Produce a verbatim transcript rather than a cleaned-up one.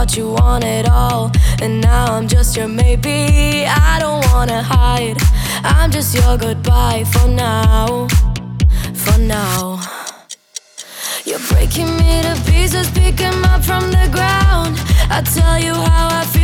thought you wanted all, and now I'm just your maybe. I don't wanna hide, I'm just your goodbye for now, for now. You're breaking me to pieces, picking up from the ground. I tell you how I feel